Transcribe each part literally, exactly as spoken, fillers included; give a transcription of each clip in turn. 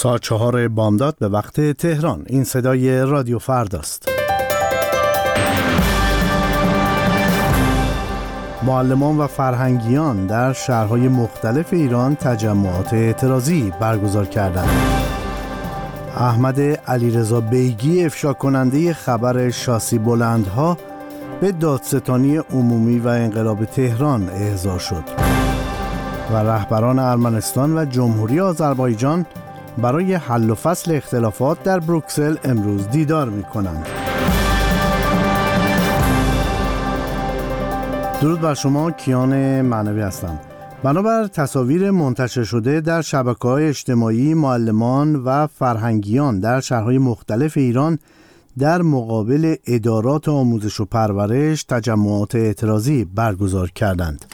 ساعت چهار بامداد به وقت تهران. این صدای رادیو فرداست. معلمان و فرهنگیان در شهرهای مختلف ایران تجمعات اعتراضی برگزار کردند. احمد علیرضا بیگی افشا کننده خبر شاسی بلندها به دادستانی عمومی و انقلاب تهران احضار شد و رهبران ارمنستان و جمهوری آذربایجان برای حل و فصل اختلافات در بروکسل امروز دیدار می‌کنند. درود بر شما، کیان معنوی هستم. بنابر تصاویر منتشر شده در شبکه‌های اجتماعی، معلمان و فرهنگیان در شهرهای مختلف ایران در مقابل ادارات آموزش و پرورش تجمعات اعتراضی برگزار کردند.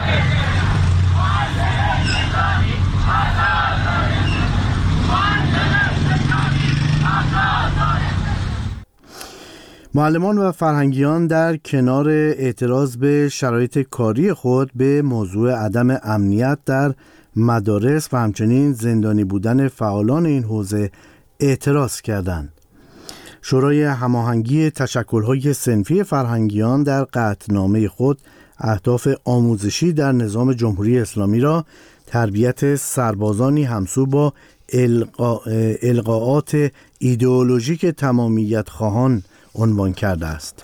معلمان و فرهنگیان در کنار اعتراض به شرایط کاری خود به موضوع عدم امنیت در مدارس و همچنین زندانی بودن فعالان این حوزه اعتراض کردند. شورای هماهنگی تشکل‌های صنفی فرهنگیان در قطعنامه خود اهداف آموزشی در نظام جمهوری اسلامی را تربیت سربازانی همسو با القا... القاءات ایدئولوژیک تمامیت خواهان عنوان کرده است.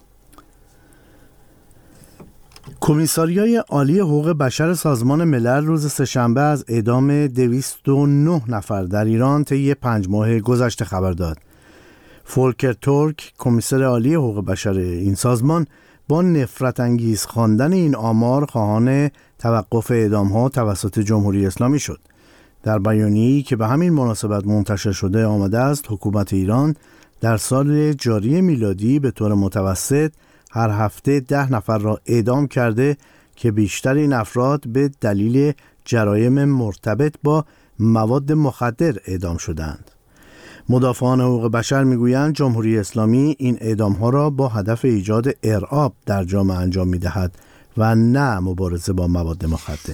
کمیساریای عالی حقوق بشر سازمان ملل روز سه‌شنبه از اعدام دویست و نه نفر در ایران طی پنج ماه گذشته خبر داد. فولکر تورک، کمیسر عالی حقوق بشر این سازمان، با نفرت انگیز خواندن این آمار خواهان توقف اعدام‌ها توسط جمهوری اسلامی شد. در بیانیه‌ای که به همین مناسبت منتشر شده آمده است حکومت ایران در سال جاری میلادی به طور متوسط هر هفته ده نفر را اعدام کرده که بیشتر این افراد به دلیل جرایم مرتبط با مواد مخدر اعدام شدند. مدافعان حقوق بشر میگویند جمهوری اسلامی این اعدام‌ها را با هدف ایجاد ارعاب در جامعه انجام می‌دهد و نه مبارزه با مواد مخدر.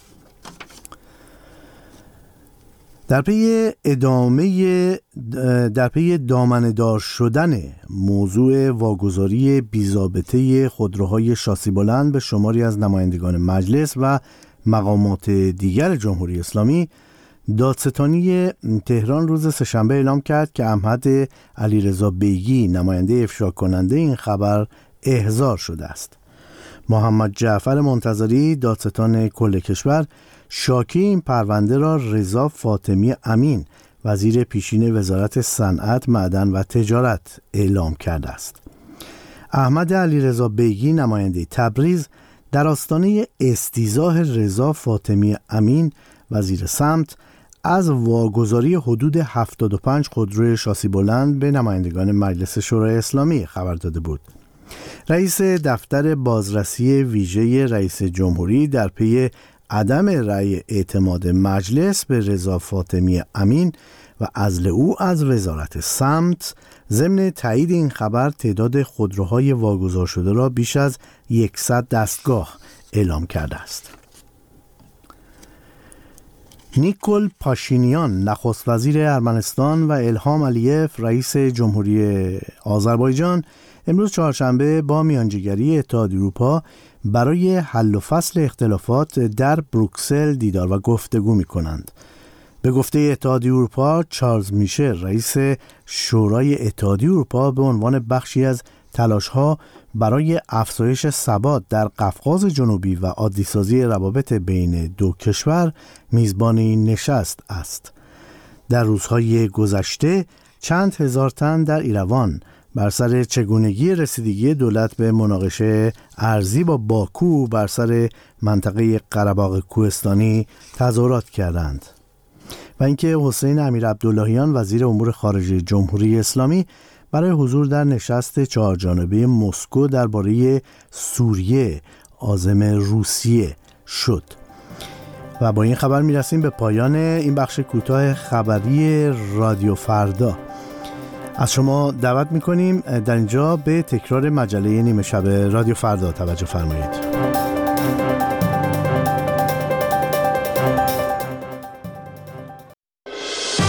در پی ادامه در پی دامنه‌دار شدن موضوع واگذاری بی‌ضابطه خودروهای شاسی بلند به شماری از نمایندگان مجلس و مقامات دیگر جمهوری اسلامی، دادستانی تهران روز سه‌شنبه اعلام کرد که احمد علیرضا بیگی، نماینده افشا کننده این خبر، احضار شده است. محمد جعفر منتظری، دادستان کل کشور، شاکی این پرونده را رضا فاطمی امین، وزیر پیشین وزارت صنعت، معدن و تجارت، اعلام کرده است. احمد علیرضا بیگی، نماینده تبریز، در آستانه استیضاح رضا فاطمی امین، وزیر سمت، از واگذاری حدود هفتاد و پنج خودروی شاسی بلند به نمایندگان مجلس شورای اسلامی خبر داده بود. رئیس دفتر بازرسی ویژه رئیس جمهوری در پی عدم رأی اعتماد مجلس به رضا فاطمی امین و عزل او از وزارت سمت، ضمن تایید این خبر تعداد خودروهای واگذار شده را بیش از صد دستگاه اعلام کرده است. نیکول پاشینیان، نخست وزیر ارمنستان، و الهام علیف، رئیس جمهوری آذربایجان، امروز چهارشنبه با میانجیگری اتحادیه اروپا برای حل و فصل اختلافات در بروکسل دیدار و گفتگو می کنند. به گفته اتحادیه اروپا، چارلز میشل، رئیس شورای اتحادیه اروپا، به عنوان بخشی از تلاش‌ها برای افزایش ثبات در قفقاز جنوبی و عادی‌سازی روابط بین دو کشور میزبان این نشست است. در روزهای گذشته چند هزار تن در ایروان بر سر چگونگی رسیدگی دولت به مناقشه ارضی با باکو بر سر منطقه قره‌باغ کوهستانی تظاهرات کردند و اینکه حسین امیرعبداللهیان، وزیر امور خارجه جمهوری اسلامی، برای حضور در نشست چهارجانبه مسکو درباره سوریه عازم روسیه شد. و با این خبر میرسیم به پایان این بخش کوتاه خبری رادیو فردا. از شما دعوت میکنیم در اینجا به تکرار مجله نیمه شب رادیو فردا توجه فرمایید.